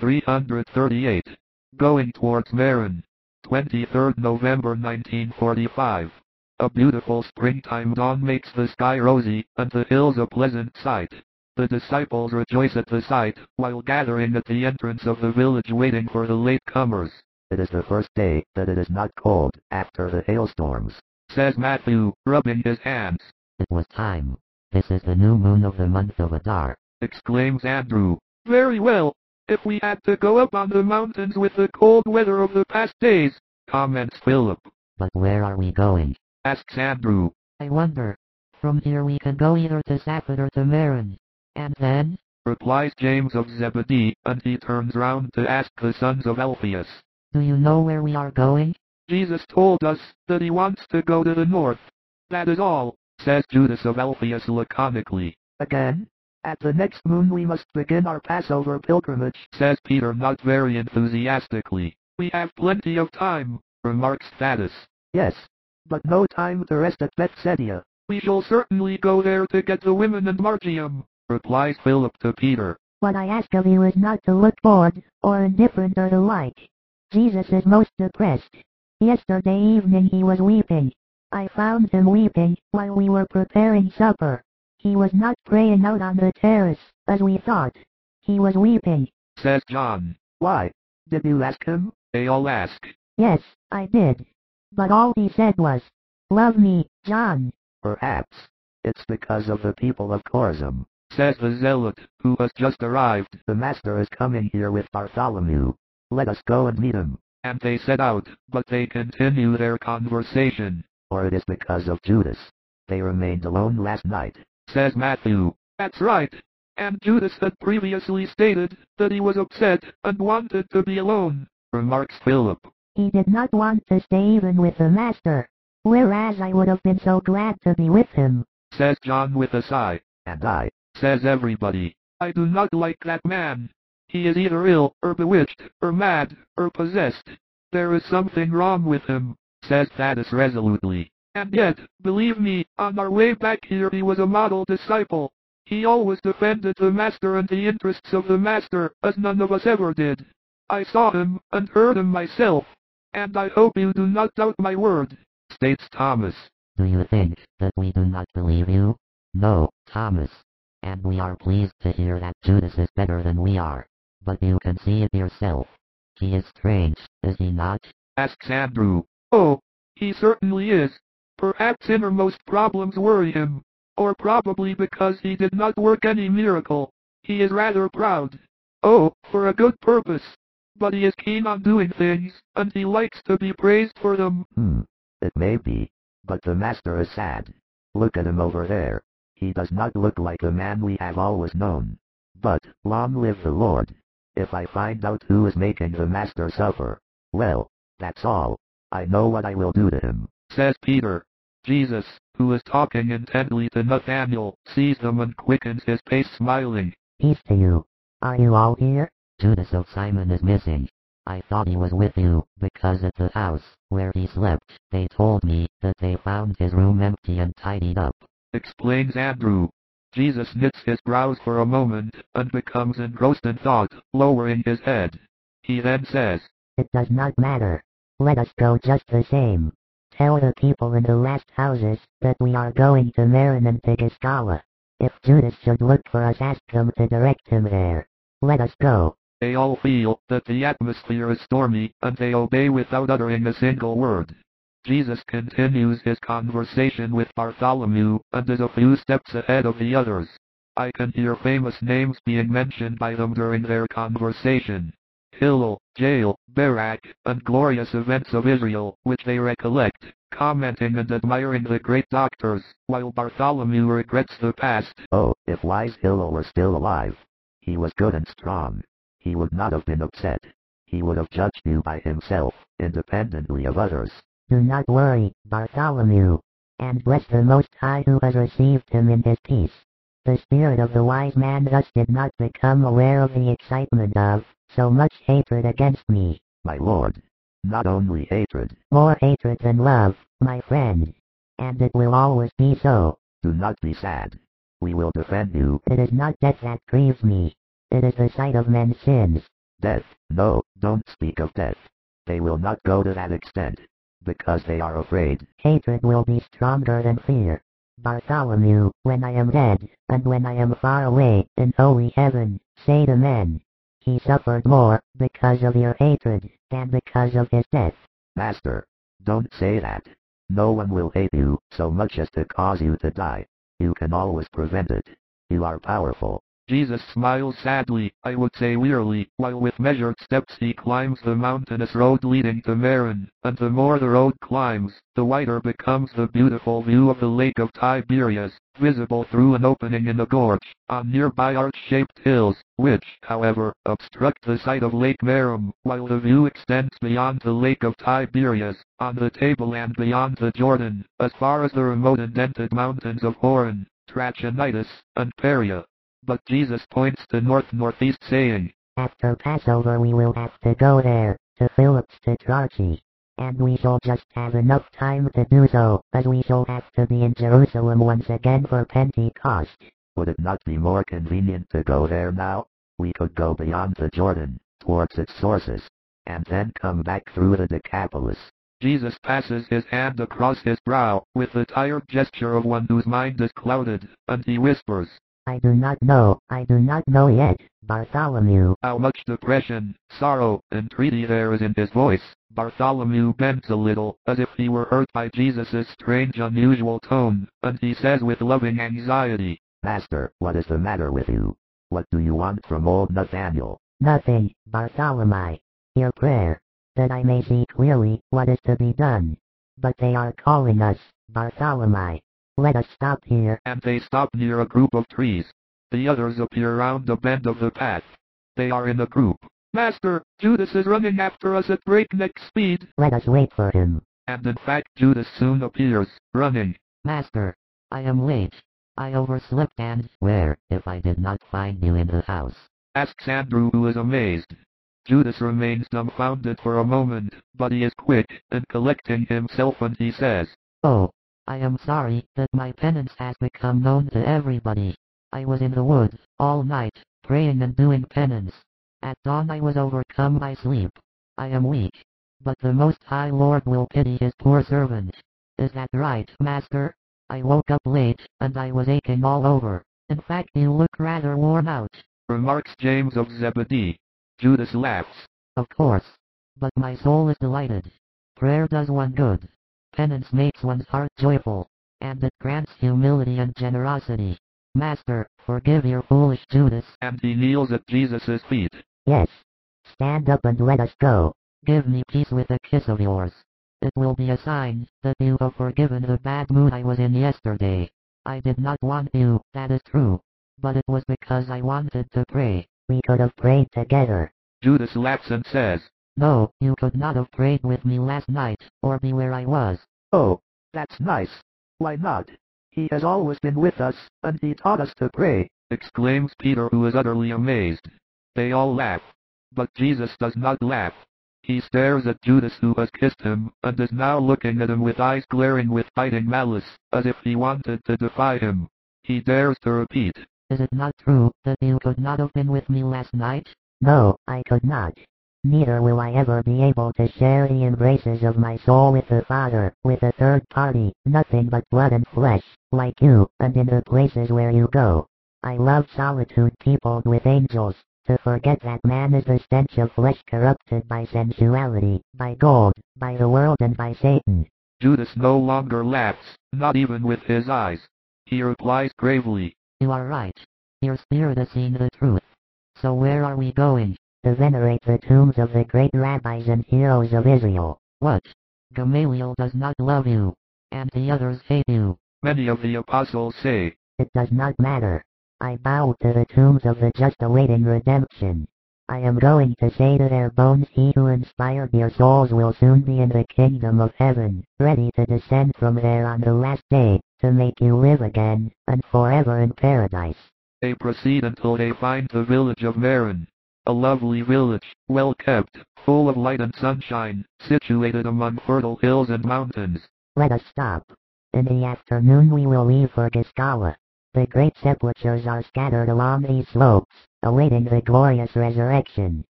338. Going towards Marin. 23rd November 1945. A beautiful springtime dawn makes the sky rosy, and the hills a pleasant sight. The disciples rejoice at the sight, while gathering at the entrance of the village waiting for the late-comers. It is the first day that it is not cold after the hailstorms, says Matthew, rubbing his hands. It was time. This is the new moon of the month of Adar, exclaims Andrew. Very well. If we had to go up on the mountains with the cold weather of the past days, comments Philip. But where are we going? Asks Andrew. I wonder. From here we can go either to Safed or to Marin. And then? Replies James of Zebedee, and he turns round to ask the sons of Alphaeus. Do you know where we are going? Jesus told us that he wants to go to the north. That is all, says Judas of Alphaeus laconically. Again? At the next moon we must begin our Passover pilgrimage, says Peter not very enthusiastically. We have plenty of time, remarks Thaddeus. Yes, but no time to rest at Bethsaida. We shall certainly go there to get the women and Marcium, replies Philip to Peter. What I ask of you is not to look bored, or indifferent or the like. Jesus is most depressed. Yesterday evening he was weeping. I found him weeping while we were preparing supper. He was not praying out on the terrace, as we thought. He was weeping, says John. Why? Did you ask him? They all ask. Yes, I did. But all he said was, "Love me, John." Perhaps it's because of the people of Chorazin, says the zealot, who has just arrived. The master is coming here with Bartholomew. Let us go and meet him. And they set out, but they continue their conversation. Or it is because of Judas. They remained alone last night, says Matthew. That's right. And Judas had previously stated that he was upset and wanted to be alone, remarks Philip. He did not want to stay even with the master, whereas I would have been so glad to be with him, says John with a sigh. And I, says everybody. I do not like that man. He is either ill, or bewitched, or mad, or possessed. There is something wrong with him, says Thaddeus resolutely. And yet, believe me, on our way back here he was a model disciple. He always defended the master and the interests of the master, as none of us ever did. I saw him, and heard him myself. And I hope you do not doubt my word, states Thomas. Do you think that we do not believe you? No, Thomas. And we are pleased to hear that Judas is better than we are. But you can see it yourself. He is strange, is he not? Asks Andrew. Oh, he certainly is. Perhaps innermost problems worry him. Or probably because he did not work any miracle. He is rather proud. Oh, for a good purpose. But he is keen on doing things, and he likes to be praised for them. It may be. But the master is sad. Look at him over there. He does not look like the man we have always known. But, long live the Lord. If I find out who is making the master suffer, well, that's all. I know what I will do to him, says Peter. Jesus, who is talking intently to Nathanael, sees them and quickens his pace smiling. Peace to you. Are you all here? Judas of Simon is missing. I thought he was with you, because at the house, where he slept, they told me that they found his room empty and tidied up, explains Andrew. Jesus knits his brows for a moment, and becomes engrossed in thought, lowering his head. He then says, It does not matter. Let us go just the same. Tell the people in the last houses that we are going to Marin and to Giscala. If Judas should look for us, ask them to direct him there. Let us go. They all feel that the atmosphere is stormy, and they obey without uttering a single word. Jesus continues his conversation with Bartholomew, and is a few steps ahead of the others. I can hear famous names being mentioned by them during their conversation. Hillel, Jael, Barak, and glorious events of Israel, which they recollect, commenting and admiring the great doctors, while Bartholomew regrets the past. Oh, if wise Hillel were still alive. He was good and strong. He would not have been upset. He would have judged you by himself, independently of others. Do not worry, Bartholomew, and bless the Most High who has received him in his peace. The spirit of the wise man thus did not become aware of the excitement of so much hatred against me. My lord, not only hatred. More hatred than love, my friend. And it will always be so. Do not be sad. We will defend you. It is not death that grieves me. It is the sight of men's sins. Death, no, don't speak of death. They will not go to that extent, because they are afraid. Hatred will be stronger than fear. Bartholomew, when I am dead, and when I am far away, in holy heaven, say amen. He suffered more, because of your hatred, than because of his death. Master, don't say that. No one will hate you so much as to cause you to die. You can always prevent it. You are powerful. Jesus smiles sadly, I would say wearily, while with measured steps he climbs the mountainous road leading to Maron, and the more the road climbs, the wider becomes the beautiful view of the Lake of Tiberias, visible through an opening in the gorge, on nearby arch-shaped hills, which, however, obstruct the sight of Lake Merom, while the view extends beyond the Lake of Tiberias, on the tableland beyond the Jordan, as far as the remote indented mountains of Horon, Trachonitis, and Perea. But Jesus points to north-northeast saying, After Passover we will have to go there, to Philip's Tetrarchy. And we shall just have enough time to do so, as we shall have to be in Jerusalem once again for Pentecost. Would it not be more convenient to go there now? We could go beyond the Jordan, towards its sources, and then come back through the Decapolis. Jesus passes his hand across his brow, with the tired gesture of one whose mind is clouded, and he whispers, I do not know yet, Bartholomew. how much depression, sorrow, entreaty there is in his voice. Bartholomew bends a little, as if he were hurt by Jesus' strange unusual tone, and he says with loving anxiety, Master, what is the matter with you? What do you want from old Nathaniel? Nothing, Bartholomew. Your prayer, that I may see clearly what is to be done. But they are calling us, Bartholomew. Let us stop here. And they stop near a group of trees. The others appear round a bend of the path. They are in a group. Master, Judas is running after us at breakneck speed. Let us wait for him. And in fact Judas soon appears, running. Master, I am late. I overslept and where, if I did not find you in the house? Asks Andrew, who is amazed. Judas remains dumbfounded for a moment, but he is quick in collecting himself and he says, Oh, I am sorry that my penance has become known to everybody. I was in the woods, all night, praying and doing penance. At dawn I was overcome by sleep. I am weak. But the Most High Lord will pity his poor servant. Is that right, Master? I woke up late, and I was aching all over. In fact, you look rather worn out. Remarks James of Zebedee. Judas laughs. Of course. But my soul is delighted. Prayer does one good. Penance makes one's heart joyful, and it grants humility and generosity. Master, forgive your foolish Judas. And he kneels at Jesus' feet. Yes. Stand up and let us go. Give me peace with a kiss of yours. It will be a sign that you have forgiven the bad mood I was in yesterday. I did not want you, that is true. But it was because I wanted to pray. We could have prayed together. Judas laughs and says, No, you could not have prayed with me last night, or be where I was. Oh, that's nice. Why not? He has always been with us, and he taught us to pray. exclaims Peter, who is utterly amazed. They all laugh. But Jesus does not laugh. He stares at Judas, who has kissed him, and is now looking at him with eyes glaring with biting malice, as if he wanted to defy him. He dares to repeat, Is it not true that you could not have been with me last night? No, I could not. Neither will I ever be able to share the embraces of my soul with the Father, with a third party, nothing but blood and flesh, like you, and in the places where you go. I love solitude peopled with angels, to forget that man is the stench of flesh corrupted by sensuality, by gold, by the world and by Satan. Judas no longer laughs, not even with his eyes. He replies gravely, You are right. Your spirit has seen the truth. So where are we going? To venerate the tombs of the great rabbis and heroes of Israel. What? Gamaliel does not love you, and the others hate you. many of the apostles say. It does not matter. I bow to the tombs of the just awaiting redemption. I am going to say to their bones, he who inspired your souls will soon be in the kingdom of heaven, ready to descend from there on the last day, to make you live again, and forever in paradise. They proceed until they find the village of Maron. A lovely village, well kept, full of light and sunshine, situated among fertile hills and mountains. Let us stop. In the afternoon we will leave for Giscala. The great sepulchres are scattered along these slopes, awaiting the glorious resurrection.